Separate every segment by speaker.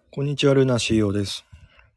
Speaker 1: こんにちは、ルナ CEO です。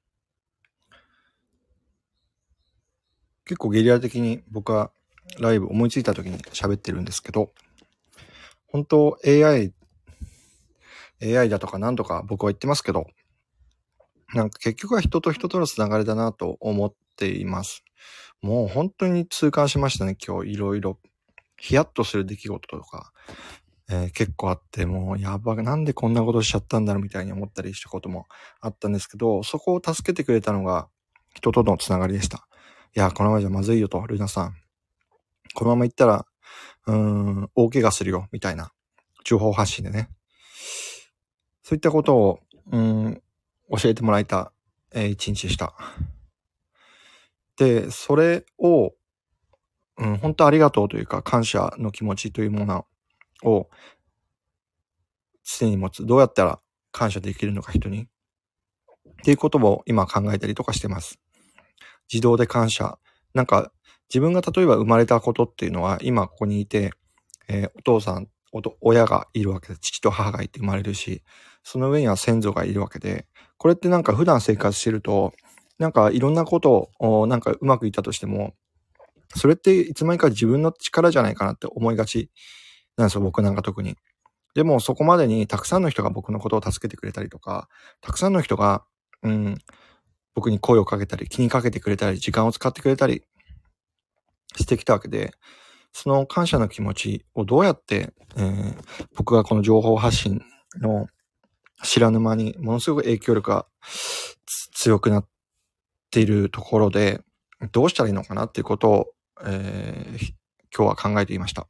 Speaker 1: 結構ゲリラ的に僕はライブ思いついた時に喋ってるんですけど、本当 AI だとか何とか僕は言ってますけど、なんか結局は人と人とのつながりだなと思っています。もう本当に痛感しましたね、今日いろいろ。ヒヤッとする出来事とか、結構あって、もうやばい、なんでこんなことしちゃったんだろうみたいに思ったりしたこともあったんですけど、そこを助けてくれたのが人とのつながりでした。いや、このままじゃまずいよと、ルナさん。このまま行ったら、大怪我するよ、みたいな情報発信でね。そういったことを、教えてもらえた、一日でした。で、それを、本当ありがとうというか、感謝の気持ちというものを常に持つ。どうやったら感謝できるのか、人に。っていうことを今考えたりとかしてます。自動で感謝。なんか、自分が例えば生まれたことっていうのは、今ここにいて、お父さん、親がいるわけで、父と母がいて生まれるし、その上には先祖がいるわけで、これってなんか普段生活してると、なんかいろんなことを、なんかうまくいったとしても、それっていつまにか自分の力じゃないかなって思いがちなんですよ、僕なんか特に。でもそこまでにたくさんの人が僕のことを助けてくれたりとか、たくさんの人が、僕に声をかけたり、気にかけてくれたり、時間を使ってくれたりしてきたわけで、その感謝の気持ちをどうやって、僕がこの情報発信の知らぬ間にものすごく影響力が強くなっているところで、どうしたらいいのかなっていうことを、今日は考えていました。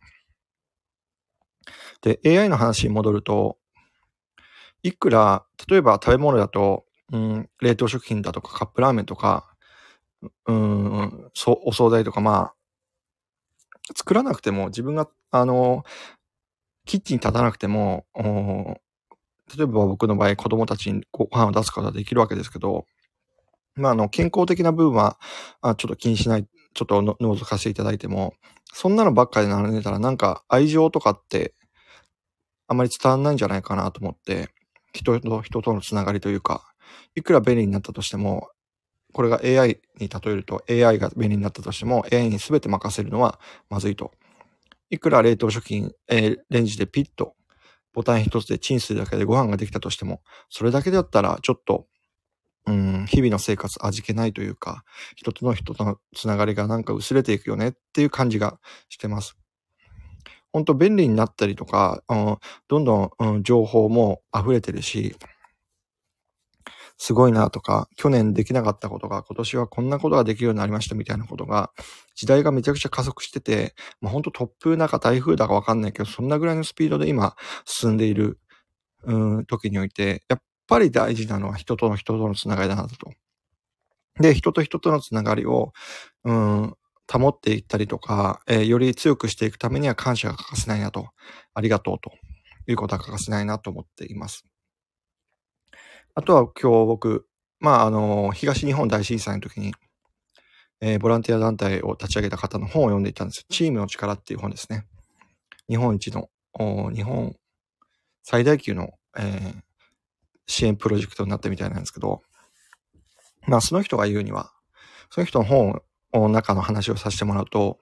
Speaker 1: で、AI の話に戻ると、いくら、例えば食べ物だと、冷凍食品だとかカップラーメンとか、お惣菜とか、作らなくても自分が、キッチンに立たなくても、例えば僕の場合、子供たちにご飯を出すことができるわけですけど、健康的な部分は、ちょっと気にしない、ちょっと覗かせていただいても、そんなのばっかり並んでたら、なんか愛情とかってあまり伝わんないんじゃないかなと思って、人とのつながりというか、いくら便利になったとしても、これが AI に例えると AI が便利になったとしても AI に全て任せるのはまずいと。いくら冷凍食品、レンジでピッとボタン一つでチンするだけでご飯ができたとしても、それだけだったらちょっと、日々の生活味気ないというか、人とのつながりがなんか薄れていくよねっていう感じがしてます。本当便利になったりとか、どんどん、情報も溢れてるし、すごいなとか、去年できなかったことが今年はこんなことができるようになりましたみたいなことが、時代がめちゃくちゃ加速してて、本当突風だか台風だかわかんないけど、そんなぐらいのスピードで今進んでいる、時において、やっぱり大事なのは人とのつながりだなと。で、人と人とのつながりを、保っていったりとか、より強くしていくためには感謝が欠かせないなと、ありがとうということは欠かせないなと思っています。あとは今日僕、東日本大震災の時に、ボランティア団体を立ち上げた方の本を読んでいたんですよ。チームの力っていう本ですね。日本最大級の、支援プロジェクトになったみたいなんですけど、その人が言うには、その人の本の中の話をさせてもらうと、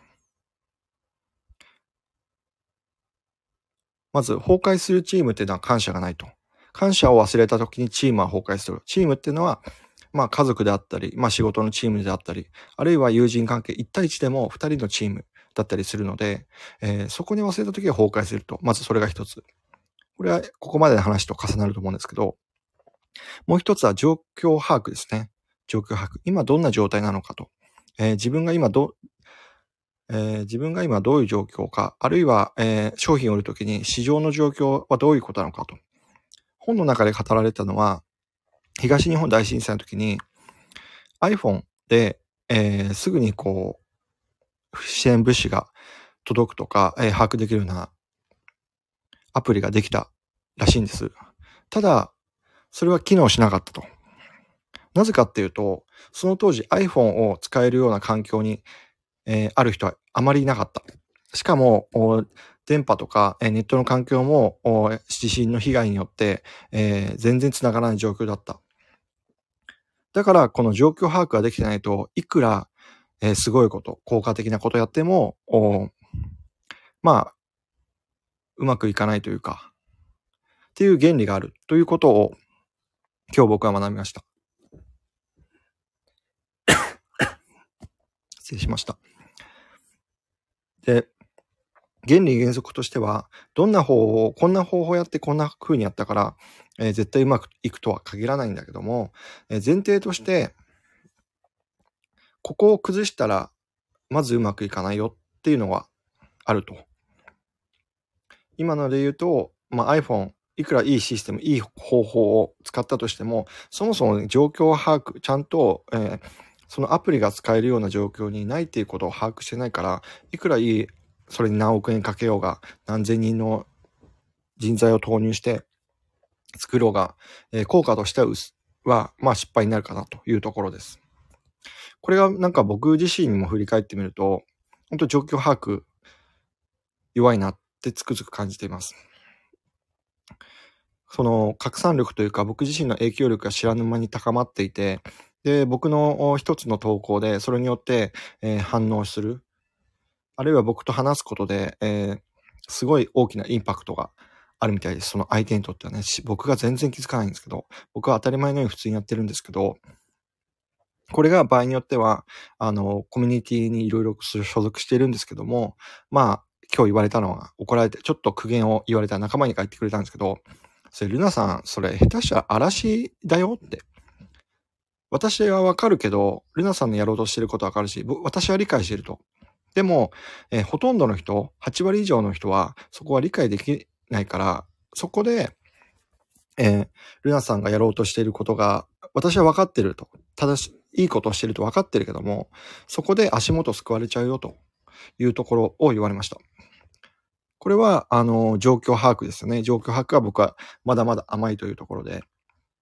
Speaker 1: まず崩壊するチームっていうのは感謝がないと。感謝を忘れた時にチームは崩壊する。チームっていうのは、家族であったり、仕事のチームであったり、あるいは友人関係1対1でも2人のチームだったりするので、そこに忘れた時は崩壊すると。まずそれが一つ。これはここまでの話と重なると思うんですけど、もう一つは状況把握ですね。状況把握。今どんな状態なのかと。自分が今どういう状況か、あるいは、商品を売るときに市場の状況はどういうことなのかと。本の中で語られたのは、東日本大震災の時に iPhone で、すぐに支援物資が届くとか、把握できるようなアプリができたらしいんです。ただ、それは機能しなかったと。なぜかっていうと、その当時 iPhone を使えるような環境に、ある人はあまりいなかった。しかも、 電波とか、ネットの環境も地震の被害によって、全然つながらない状況だった。だからこの状況把握ができてないといくら、すごいこと、効果的なことやっても、まあ、うまくいかないというか、っていう原理があるということを今日僕は学びました。失礼しました。で、原理原則としては、こんな方法やってこんな風にやったから、絶対うまくいくとは限らないんだけども、前提として、ここを崩したら、まずうまくいかないよっていうのがあると。今ので言うと、iPhone、いくらいいシステム、いい方法を使ったとしても、そもそも状況把握、ちゃんと、そのアプリが使えるような状況にないっていうことを把握してないから、いくらいい、それに何億円かけようが、何千人の人材を投入して作ろうが、効果としては、失敗になるかなというところです。これがなんか僕自身にも振り返ってみると、本当状況把握弱いなってつくづく感じています。その拡散力というか僕自身の影響力が知らぬ間に高まっていて、で、僕の一つの投稿でそれによって、反応する。あるいは僕と話すことで、すごい大きなインパクトがあるみたいです。その相手にとってはね、僕が全然気づかないんですけど、僕は当たり前のように普通にやってるんですけど、これが場合によっては、コミュニティにいろいろ所属しているんですけども、今日言われたのは怒られて、ちょっと苦言を言われた仲間に帰ってくれたんですけど、それ、ルナさん、それ下手したら嵐だよって。私はわかるけど、ルナさんのやろうとしてることわかるし、私は理解していると。でも、ほとんどの人、8割以上の人は、そこは理解できないから、そこで、ルナさんがやろうとしていることが、私は分かってると。いいことをしてると分かってるけども、そこで足元救われちゃうよというところを言われました。これは、状況把握ですよね。状況把握は僕はまだまだ甘いというところで。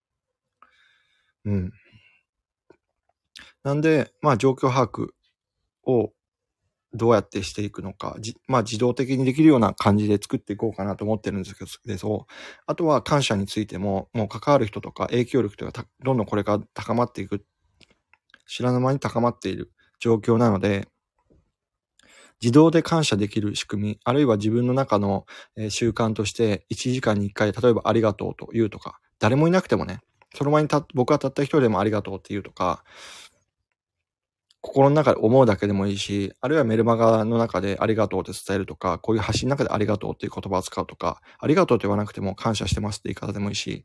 Speaker 1: なんで、状況把握をどうやってしていくのか、自動的にできるような感じで作っていこうかなと思ってるんですけど、あとは感謝についても、もう関わる人とか影響力というか、どんどんこれから高まっていく、知らぬ間に高まっている状況なので、自動で感謝できる仕組み、あるいは自分の中の習慣として1時間に1回、例えばありがとうと言うとか、誰もいなくてもね、その前に僕はたった一人でもありがとうって言うとか、心の中で思うだけでもいいし、あるいはメルマガの中でありがとうって伝えるとか、こういう発信の中でありがとうっていう言葉を使うとか、ありがとうって言わなくても感謝してますって言い方でもいいし、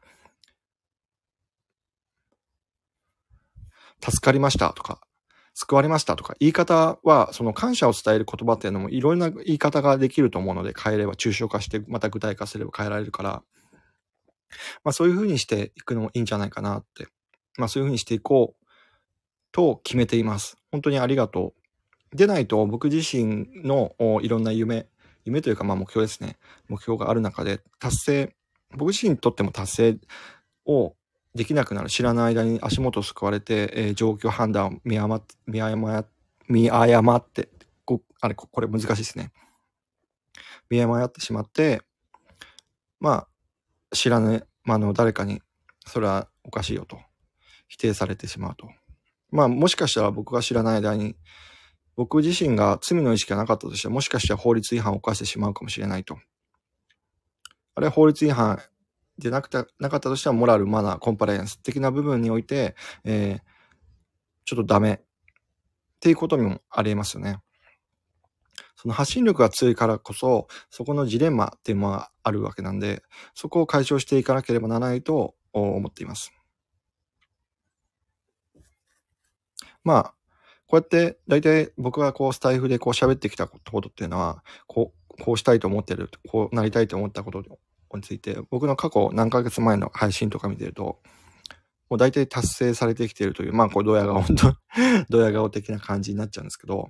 Speaker 1: 助かりましたとか、救われましたとか、言い方は、その感謝を伝える言葉っていうのもいろんな言い方ができると思うので、変えれば抽象化して、また具体化すれば変えられるから、そういう風にしていくのもいいんじゃないかなって、そういう風にしていこうと決めています。本当にありがとう。でないと僕自身のいろんな夢というか目標ですね。目標がある中で僕自身にとっても達成をできなくなる。知らない間に足元を救われて、状況判断を見誤って、これ難しいですね。見誤ってしまって、知らぬ間の誰かに、それはおかしいよと。否定されてしまうと。もしかしたら僕が知らない間に、僕自身が罪の意識がなかったとしてもしかしたら法律違反を犯してしまうかもしれないと。あれは法律違反でなかったとしては、モラル、マナー、コンプライアンス的な部分において、ちょっとダメっていうことにもあり得ますよね。その発信力が強いからこそ、そこのジレンマっていうのがあるわけなんで、そこを解消していかなければならないと思っています。こうやって大体僕がスタイフで喋ってきたことっていうのは、こうしたいと思ってる、こうなりたいと思ったことについて、僕の過去何ヶ月前の配信とか見てると、もう大体達成されてきているという、これドヤ顔的な感じになっちゃうんですけど、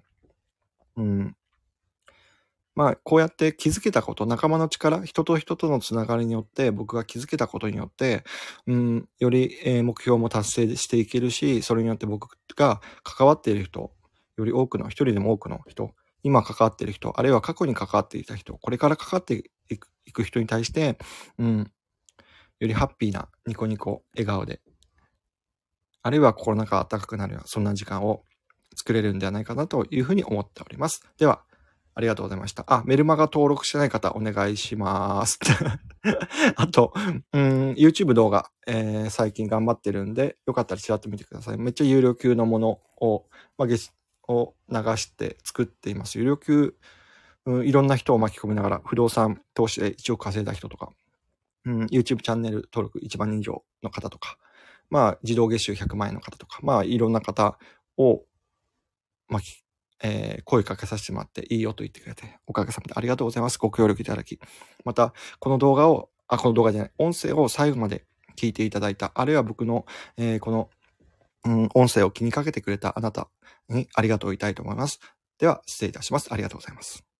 Speaker 1: こうやって気づけたこと、仲間の力、人と人とのつながりによって、僕が気づけたことによって、より、目標も達成していけるし、それによって僕が関わっている人、より多くの、一人でも多くの人今関わっている人、あるいは過去に関わっていた人、これから関わっていく人に対して、よりハッピーなニコニコ笑顔で、あるいは心の中が温かくなるような、そんな時間を作れるんではないかなというふうに思っております。では、ありがとうございました。メルマガ登録してない方お願いします。あと、YouTube 動画、最近頑張ってるんで、よかったらちらっと見てください。めっちゃ有料級のものを、を流して作っています。有料級、いろんな人を巻き込みながら、不動産投資で1億稼いだ人とか、YouTube チャンネル登録1万人以上の方とか、自動月収100万円の方とか、いろんな方を、声かけさせてもらっていいよと言ってくれて、おかげさまでありがとうございます。ご協力いただき。また、この動画じゃない、音声を最後まで聞いていただいた、あるいは僕の、この、音声を気にかけてくれたあなたにありがとう言いたいと思います。では、失礼いたします。ありがとうございます。